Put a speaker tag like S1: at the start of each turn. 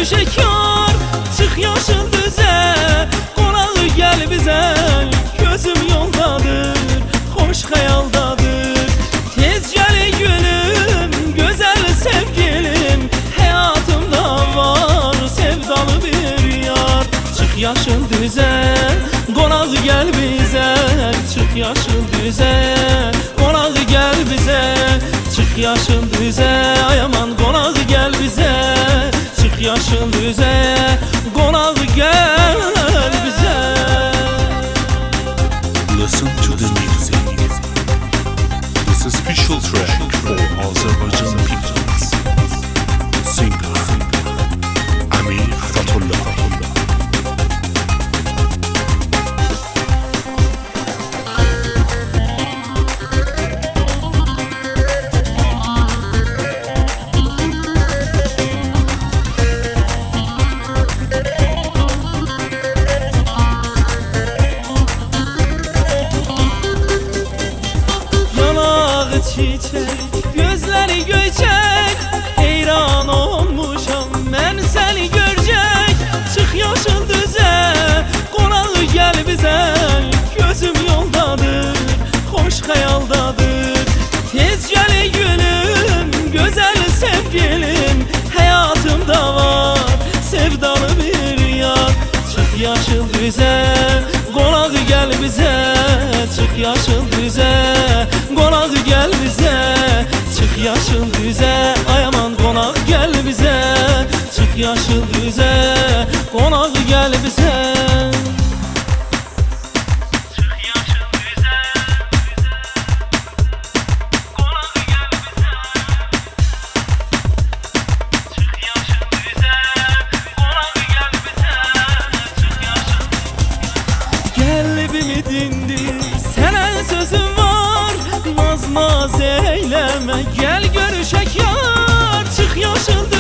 S1: görüşek yar. Çık yaşıl düze, konağı gel bize. Gözüm yoldadır, hoş hayaldadır. Tez gel gülüm, güzel sevgilim. Hayatımda var sevdalı bir yar. Çık yaşıl düze, konağı gel bize. Çık yaşıl düze, konağı gel bize. Çık yaşıl düze, ay aman konağı gel bize. Çık yaşıl düze, konağı gel bize.
S2: Listen to the music. This is special track for Azerbaijan peoples. Singer Amir Fatullah.
S1: Çiçek, gözleri göçek, heyran olmuşam ben seni görecek. Çık yaşıl düze, konağı gel bize. Gözüm yoldadır, hoş hayaldadır. Tez gel gülüm, güzel sevgilim. Hayatımda var sevdalı bir yar. Çık yaşıl düze, konağı gel bize. Çık yaşıl düze, konağı gel bize. Çık yaşıl düze, ay aman konağı gel bize. Çık yaşıl düze, konağı gel bize. Kalbimi dindir, sana sözüm var. Naz naz eyleme, gel görüşek yar. Çık yaşıl